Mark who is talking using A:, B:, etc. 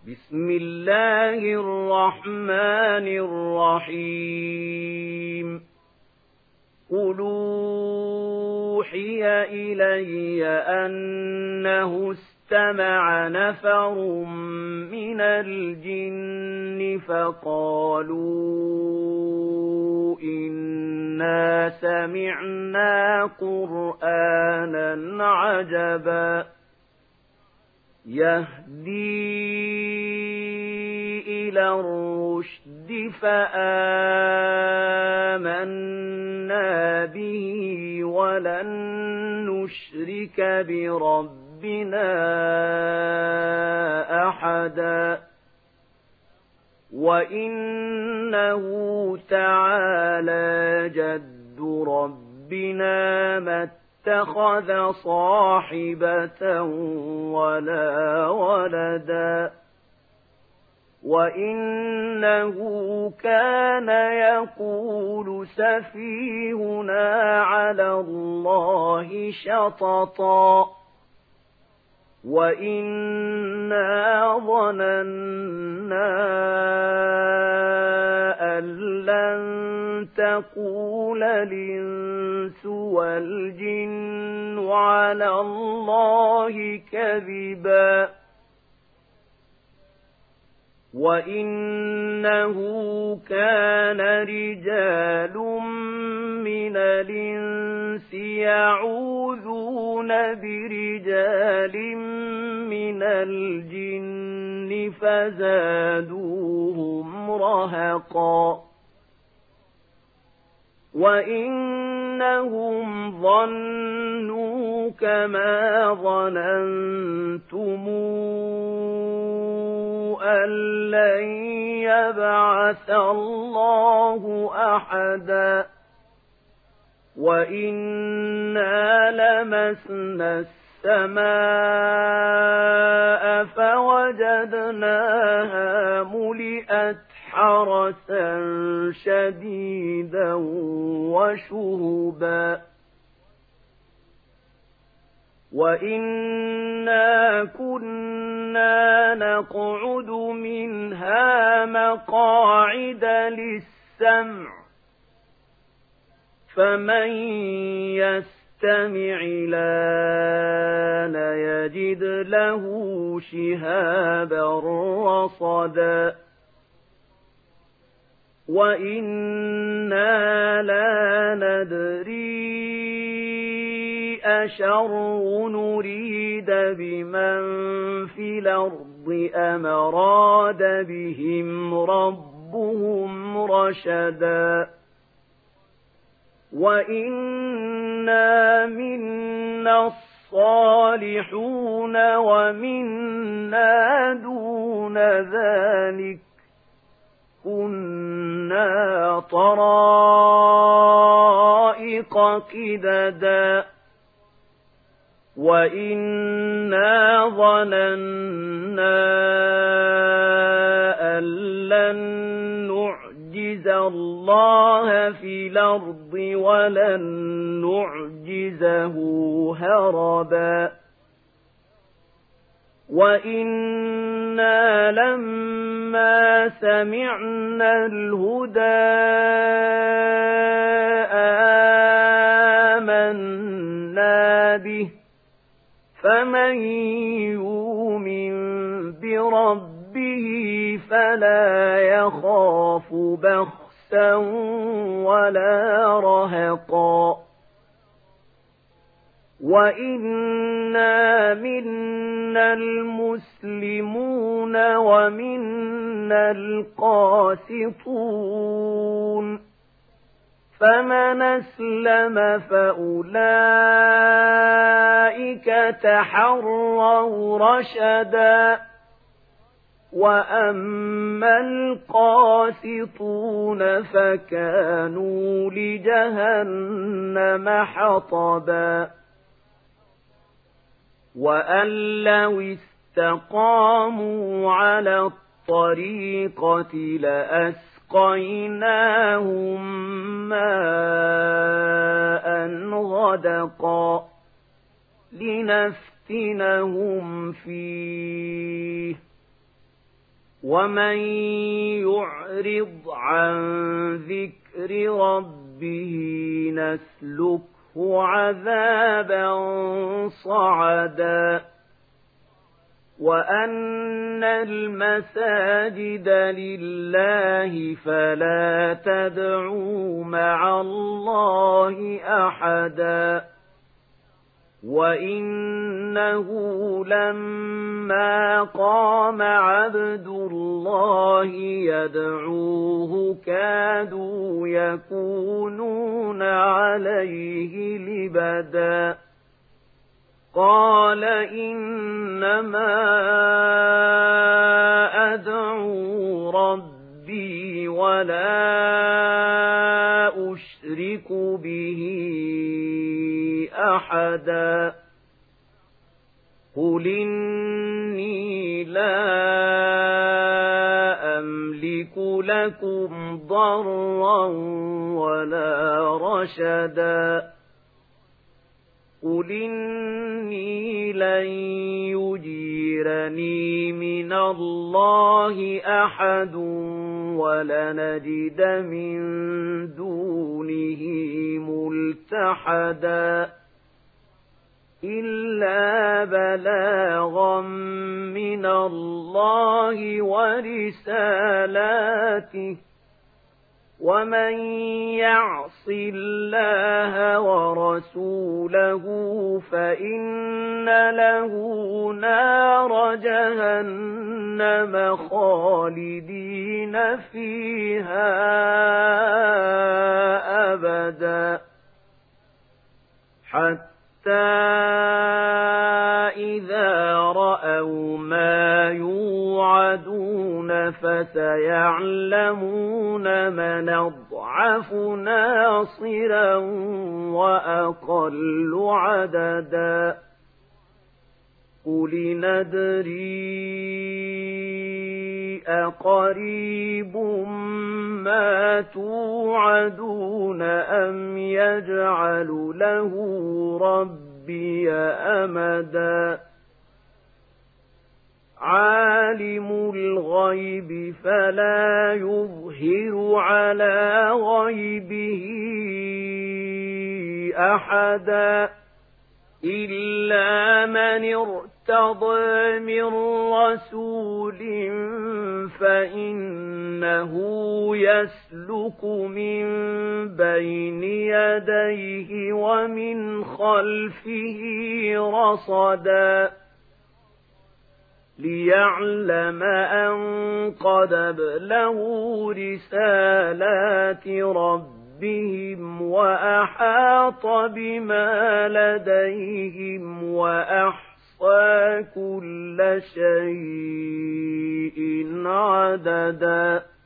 A: بسم الله الرحمن الرحيم قل أوحي إلي أنه استمع نفر من الجن فقالوا إنا سمعنا قرآنا عجبا يهدي إلى الرشد فآمنا به ولن نشرك بربنا أحدا وإنه تعالى جد ربنا ما اتخذ صاحبة ولا ولدا وإنه كان يقول سفيهنا على الله شططا وإنا ظننا أن لن تقول الإنس والجن على الله كذبا وإنه كان رجال من الإنس يعوذون برجال من الجن فزادوهم رهقا وإنهم ظنوا كما ظننتم أن لن يبعث الله أحدا وإنا لمسنا السماء فوجدناها ملئت حرسا شديدا وشهبا وإنا كنا نقعد منها مقاعد للسمع فمن يستمع الآن يجد له شهابا رصدا وإنا لا ندري أشر نريد بمن في الأرض أم أراد بهم ربهم رشدا وإنا منا الصالحون ومنا دون ذلك كنا طرائق قددا وإنا ظننا أن لن نعجز الله في الأرض ولن نعجزه هربا وإنا لما سمعنا الهدى آمنا به فمن يؤمن بربه فلا يخاف بخسا ولا رهقا وإنا منا المسلمون ومنا القاسطون فمن أسلم فأولئك تحروا رشدا وأما القاسطون فكانوا لجهنم حطبا وأن لو استقاموا على الطريقة لأسقيناهم ماء غدقا لنفتنهم فيه ومن يعرض عن ذكر ربه نسلكه عذابا صعدا وأن المساجد لله فلا تدعوا مع الله أحدا وإنه لما قام عبد الله يدعوه كادوا يكونون عليه لبدا قال إنما أدعو ربي ولا أشرك به أحدا قل إني لا أملك لكم ضرا ولا رشدا قل إني لن يجيرني من الله أحد ولنجد من دونه ملتحدا إلا بلاغا من الله ورسالاته ومن يعص الله ورسوله فإن له نار جهنم خالدين فيها أبدا حتى إذا رأوا ما يوعدون فسيعلمون من أضعف ناصرا وأقل عددا قل ندري أقريب ما توعدون أم يجعل له ربي أمدا عالم الغيب فلا يظهر على غيبه أحدا إلا من ارتضى من رسول فإنه يسلك من بين يديه ومن خلفه رصدا ليعلم أن قد أبلغوا رسالات ربهم وأحاط بما لديهم وأحصى كل شيء عددا